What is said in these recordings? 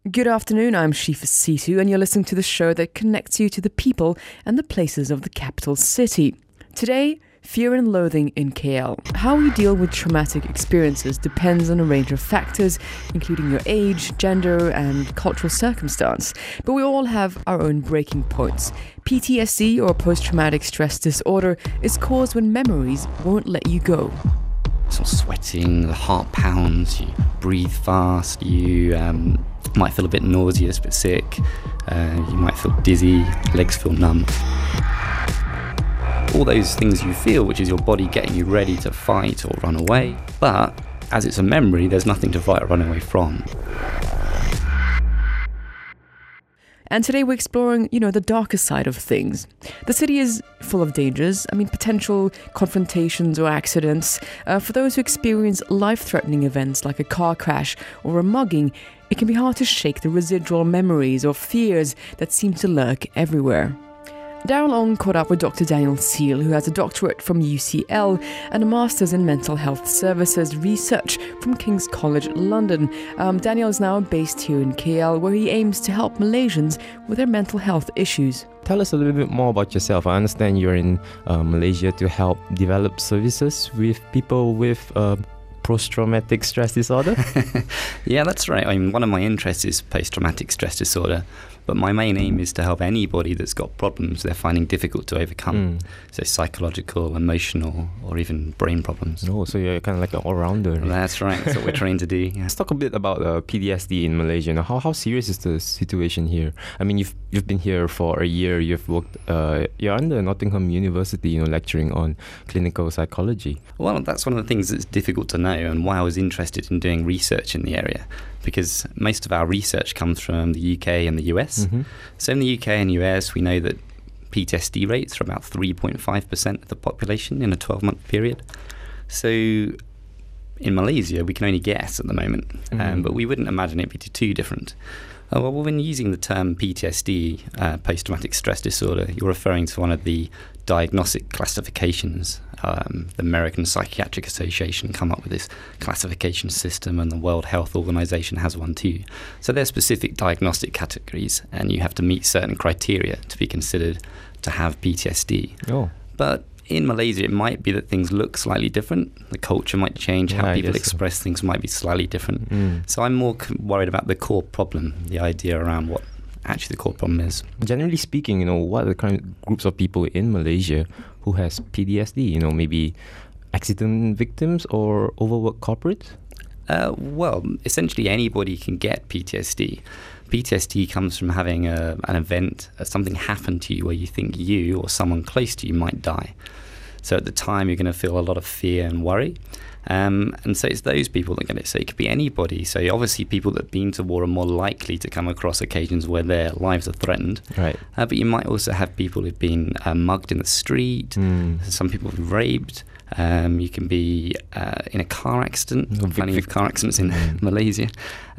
Good afternoon, I'm Shifa Situ, and you're listening to the show that connects you to the people and the places of the capital city. Today, fear and loathing in KL. How we deal with traumatic experiences depends on a range of factors, including your age, gender, and cultural circumstance. But we all have our own breaking points. PTSD, or post-traumatic stress disorder, is caused when memories won't let you go. Sort of sweating, the heart pounds, you breathe fast, you might feel a bit nauseous, a bit sick, you might feel dizzy, legs feel numb. All those things you feel, which is your body getting you ready to fight or run away, but as it's a memory, there's nothing to fight or run away from. And today we're exploring, the darker side of things. The city is full of dangers, potential confrontations or accidents. For those who experience life-threatening events like a car crash or a mugging, it can be hard to shake the residual memories or fears that seem to lurk everywhere. Daryl Ong caught up with Dr. Daniel Seal, who has a doctorate from UCL and a master's in mental health services research from King's College London. Daniel is now based here in KL, where he aims to help Malaysians with their mental health issues. Tell us a little bit more about yourself. I understand you're in Malaysia to help develop services with people with post-traumatic stress disorder? Yeah, that's right. One of my interests is post-traumatic stress disorder, but my main aim is to help anybody that's got problems they're finding difficult to overcome. So psychological, emotional, or even brain problems. Oh, so you're kind of like an all-rounder. That's right. That's what we're trying to do. Yeah. Let's talk a bit about PTSD in Malaysia. Now, how serious is the situation here? You've been here for a year. You've worked. You're under Nottingham University, lecturing on clinical psychology. Well, that's one of the things that's difficult to know, and why I was interested in doing research in the area, because most of our research comes from the UK and the US. Mm-hmm. So in the UK and US, we know that PTSD rates are about 3.5% of the population in a 12-month period. So in Malaysia, we can only guess at the moment, but we wouldn't imagine it be too different. Well, when using the term PTSD, post-traumatic stress disorder, you're referring to one of the diagnostic classifications. The American Psychiatric Association come up with this classification system, and the World Health Organization has one too. So they're specific diagnostic categories, and you have to meet certain criteria to be considered to have PTSD. Oh. But in Malaysia, it might be that things look slightly different. The culture might change. How people express things might be slightly different. So I'm more worried about the core problem, the idea around what actually the core problem is. Generally speaking, what are the kind of groups of people in Malaysia who has PTSD? Maybe accident victims or overworked corporates? Well, essentially anybody can get PTSD. PTSD comes from having an event, something happen to you where you think you or someone close to you might die. So at the time, you're going to feel a lot of fear and worry. And so it's those people that get it. So it could be anybody. So obviously people that have been to war are more likely to come across occasions where their lives are threatened. Right. But you might also have people who've been mugged in the street. Some people have been raped. You can be in a car accident. Plenty of car accidents in Malaysia.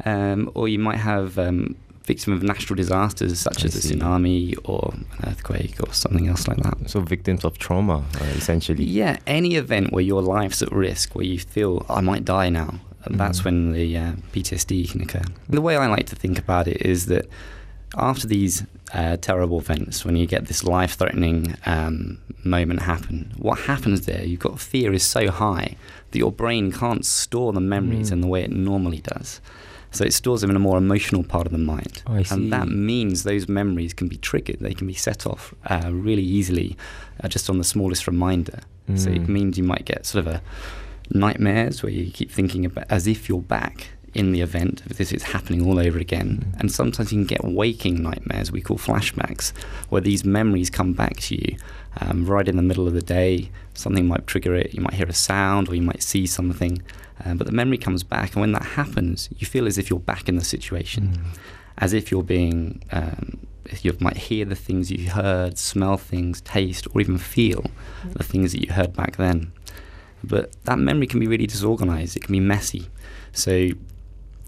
Or you might have victim of natural disasters such as a tsunami or an earthquake or something else like that. So victims of trauma, essentially. Yeah, any event where your life's at risk, where you feel, I might die now, that's when the PTSD can occur. The way I like to think about it is that after these terrible events, when you get this life-threatening moment happen, what happens there, you've got fear is so high that your brain can't store the memories in the way it normally does. So it stores them in a more emotional part of the mind. Oh, I see. And that means those memories can be triggered. They can be set off really easily just on the smallest reminder. So it means you might get sort of nightmares where you keep thinking about as if you're back in the event, as if it's happening all over again. And sometimes you can get waking nightmares, we call flashbacks, where these memories come back to you right in the middle of the day. Something might trigger it. You might hear a sound or you might see something. But the memory comes back, and when that happens, you feel as if you're back in the situation, as if you're being, if you might hear the things you heard, smell things, taste, or even feel the things that you heard back then. But that memory can be really disorganized. It can be messy. So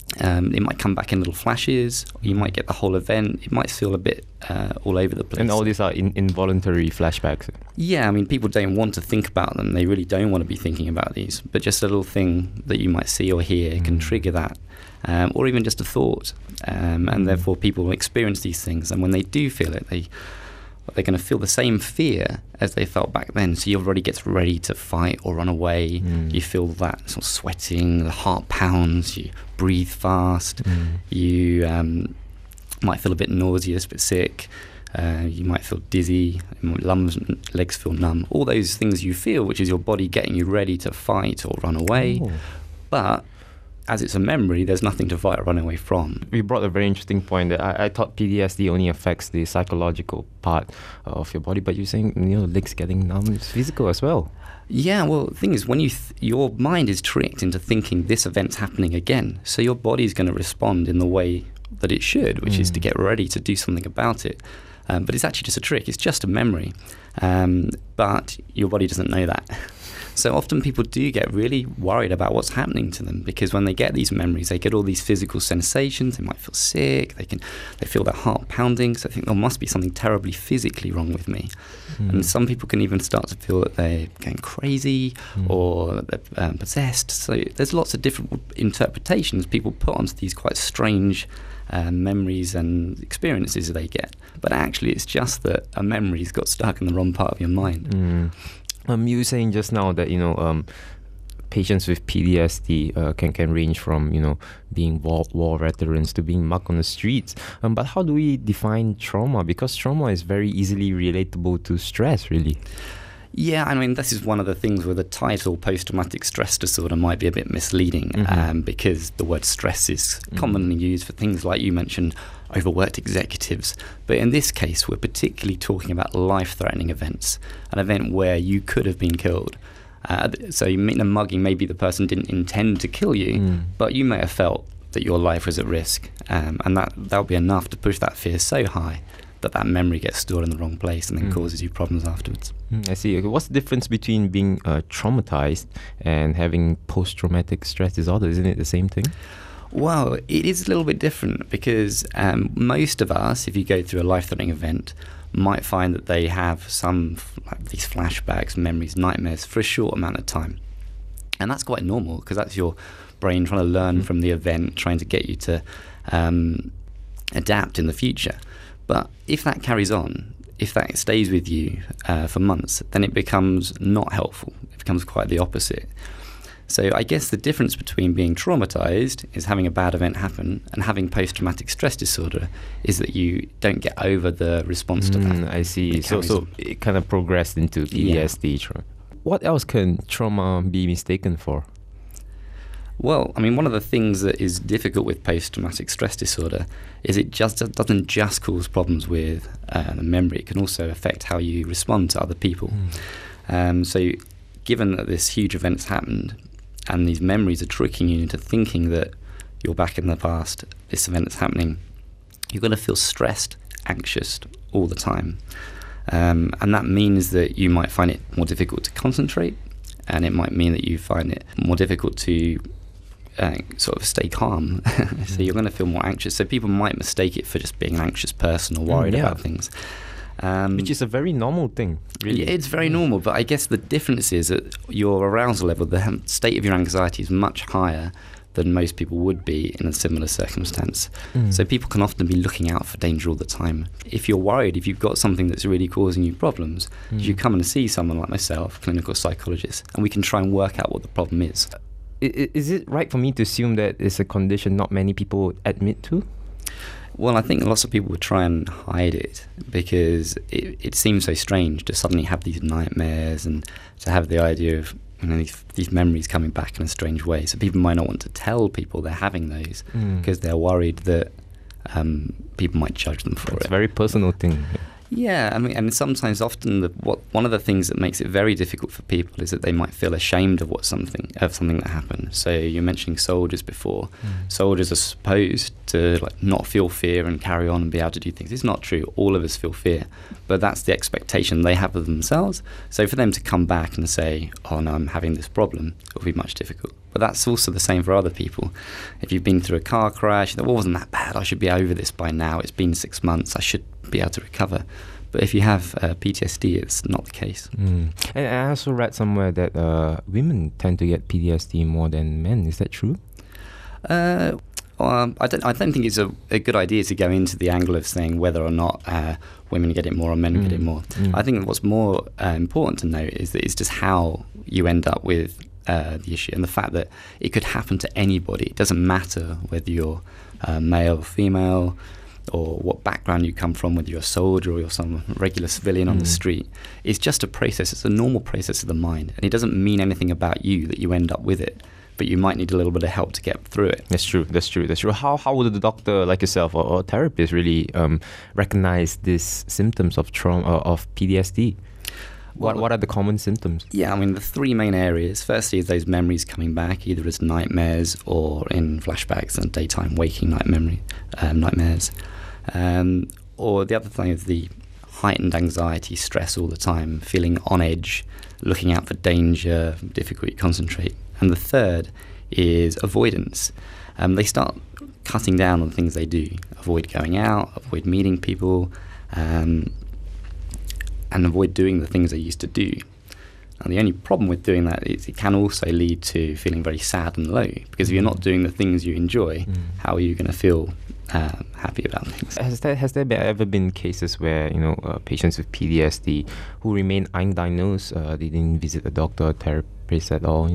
It might come back in little flashes. You might get the whole event. It might feel a bit all over the place. And all these are involuntary flashbacks. Yeah, I mean, people don't want to think about them. They really don't want to be thinking about these. But just a little thing that you might see or hear can trigger that. Or even just a thought. And therefore, people experience these things. And when they do feel it, they're going to feel the same fear as they felt back then. So you already get ready to fight or run away. You feel that sort of sweating, the heart pounds, you breathe fast, you might feel a bit nauseous, a bit sick, you might feel dizzy, lungs and legs feel numb. All those things you feel, which is your body getting you ready to fight or run away. But as it's a memory, there's nothing to fight or run away from. You brought a very interesting point that I thought PTSD only affects the psychological part of your body, but you're saying, legs getting numb, it's physical as well. Yeah, well, the thing is, when your mind is tricked into thinking this event's happening again, so your body's going to respond in the way that it should, which is to get ready to do something about it. But it's actually just a trick. It's just a memory. But your body doesn't know that. So often people do get really worried about what's happening to them, because when they get these memories, they get all these physical sensations. They might feel sick. They feel their heart pounding. So they think there must be something terribly physically wrong with me. And some people can even start to feel that they're going crazy or they're possessed. So there's lots of different interpretations people put onto these quite strange memories and experiences they get. But actually, it's just that a memory's got stuck in the wrong part of your mind. You were saying just now that patients with PTSD can range from being war veterans to being mugged on the streets. But how do we define trauma? Because trauma is very easily relatable to stress, really. Yeah, I mean, this is one of the things where the title post-traumatic stress disorder might be a bit misleading, because the word stress is commonly used for things like you mentioned, overworked executives. But in this case, we're particularly talking about life-threatening events, an event where you could have been killed. So in a mugging, maybe the person didn't intend to kill you, but you may have felt that your life was at risk, and that'll be enough to push that fear so high that memory gets stored in the wrong place and then causes you problems afterwards. I see. Okay, what's the difference between being traumatized and having post-traumatic stress disorder? Isn't it the same thing? Well, it is a little bit different, because most of us, if you go through a life-threatening event, might find that they have some these flashbacks, memories, nightmares for a short amount of time. And that's quite normal, because that's your brain trying to learn from the event, trying to get you to adapt in the future. But if that carries on, if that stays with you for months, then it becomes not helpful. It becomes quite the opposite. So I guess the difference between being traumatized is having a bad event happen, and having post-traumatic stress disorder is that you don't get over the response to that. I see. So it kind of progressed into PTSD. Yeah. What else can trauma be mistaken for? Well, I mean, one of the things that is difficult with post-traumatic stress disorder is it doesn't just cause problems with the memory. It can also affect how you respond to other people. So given that this huge event's happened and these memories are tricking you into thinking that you're back in the past, this event is happening, you're going to feel stressed, anxious all the time. And that means that you might find it more difficult to concentrate, and it might mean that you find it more difficult to sort of stay calm. So you're going to feel more anxious. So people might mistake it for just being an anxious person or worried about things. Which is a very normal thing, really. It's very normal, but I guess the difference is that your arousal level, the state of your anxiety is much higher than most people would be in a similar circumstance. So people can often be looking out for danger all the time. If you're worried, if you've got something that's really causing you problems, you come and see someone like myself, clinical psychologist, and we can try and work out what the problem is. Is it right for me to assume that it's a condition not many people admit to? Well, I think lots of people would try and hide it because it seems so strange to suddenly have these nightmares and to have the idea of these memories coming back in a strange way. So people might not want to tell people they're having those because they're worried that people might judge them for it. It's a very personal thing. Yeah, I mean, and sometimes, often, one of the things that makes it very difficult for people is that they might feel ashamed of something that happened. So you're mentioning soldiers before. Soldiers are supposed to not feel fear and carry on and be able to do things. It's not true. All of us feel fear, but that's the expectation they have of themselves. So for them to come back and say, "Oh no, I'm having this problem," it will be much difficult. But that's also the same for other people. If you've been through a car crash, well, wasn't that bad? I should be over this by now. It's been 6 months. I should be able to recover. But if you have PTSD, it's not the case. And I also read somewhere that women tend to get PTSD more than men. Is that true? I don't think it's a good idea to go into the angle of saying whether or not women get it more or men get it more. I think what's more important to note is that it's just how you end up with the issue, and the fact that it could happen to anybody. It doesn't matter whether you're male or female, or what background you come from, whether you're a soldier or you're some regular civilian on the street. It's just a process. It's a normal process of the mind, and it doesn't mean anything about you that you end up with it, but you might need a little bit of help to get through it. That's true. How would the doctor like yourself or therapist really recognize these symptoms of trauma, of PTSD? What are the common symptoms? Yeah, I mean, the three main areas. Firstly is those memories coming back, either as nightmares or in flashbacks and daytime waking nightmares. Or the other thing is the heightened anxiety, stress all the time, feeling on edge, looking out for danger, difficulty to concentrate. And the third is avoidance. They start cutting down on things they do. Avoid going out, avoid meeting people, and avoid doing the things they used to do. And the only problem with doing that is it can also lead to feeling very sad and low, because if you're not doing the things you enjoy, how are you going to feel happy about things? Has there ever been cases where patients with PTSD who remain undiagnosed, they didn't visit a doctor or therapist at all?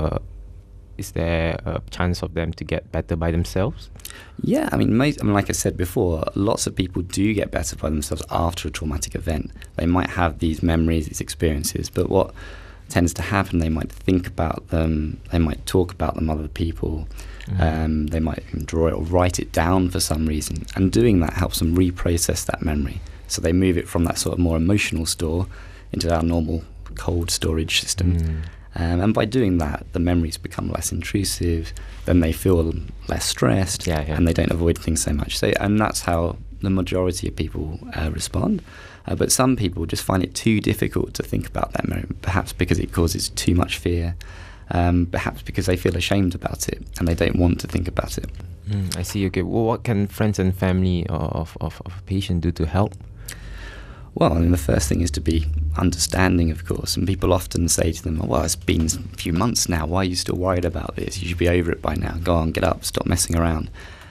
Is there a chance of them to get better by themselves? Yeah, I mean, like I said before, lots of people do get better by themselves after a traumatic event. They might have these memories, these experiences, but what tends to happen, they might think about them, they might talk about them with other people, they might draw it or write it down for some reason, and doing that helps them reprocess that memory. So they move it from that sort of more emotional store into our normal cold storage system. And by doing that, the memories become less intrusive, then they feel less stressed, and they don't avoid things so much. And that's how the majority of people respond. But some people just find it too difficult to think about that memory, perhaps because it causes too much fear, perhaps because they feel ashamed about it and they don't want to think about it. I see. Okay. Well, what can friends and family of a patient do to help? Well, I mean, the first thing is to be understanding, of course. And people often say to them, well, it's been a few months now. Why are you still worried about this? You should be over it by now. Go on, get up, stop messing around.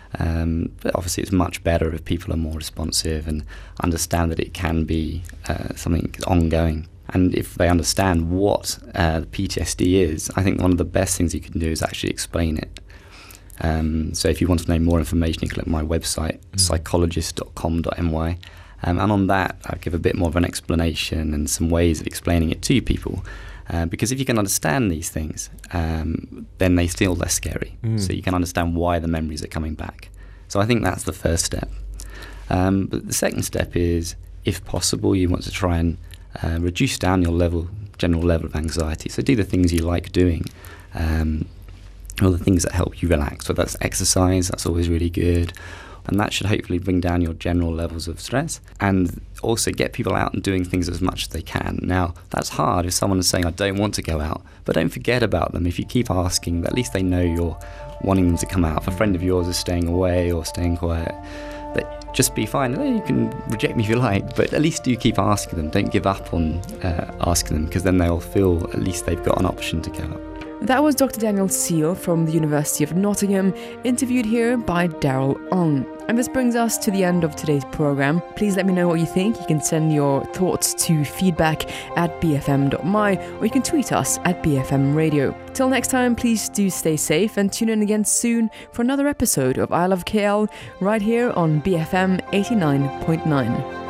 But obviously it's much better if people are more responsive and understand that it can be something ongoing. And if they understand what PTSD is, I think one of the best things you can do is actually explain it. So if you want to know more information, you can look at my website, psychologist.com.my. And on that, I'll give a bit more of an explanation and some ways of explaining it to people. Because if you can understand these things, then they feel less scary. So you can understand why the memories are coming back. So I think that's the first step. But the second step is, if possible, you want to try and reduce down your general level of anxiety. So do the things you like doing, or the things that help you relax. So that's exercise, that's always really good. And that should hopefully bring down your general levels of stress, and also get people out and doing things as much as they can. Now, that's hard if someone is saying, I don't want to go out, but don't forget about them. If you keep asking, at least they know you're wanting them to come out. If a friend of yours is staying away or staying quiet, but just be fine. You can reject me if you like, but at least do keep asking them. Don't give up on asking them, because then they'll feel at least they've got an option to go out. That was Dr. Daniel Seal from the University of Nottingham, interviewed here by Daryl Ong. And this brings us to the end of today's programme. Please let me know what you think. You can send your thoughts to feedback@bfm.my, or you can tweet us at BFM Radio. Till next time, please do stay safe and tune in again soon for another episode of I Love KL right here on BFM 89.9.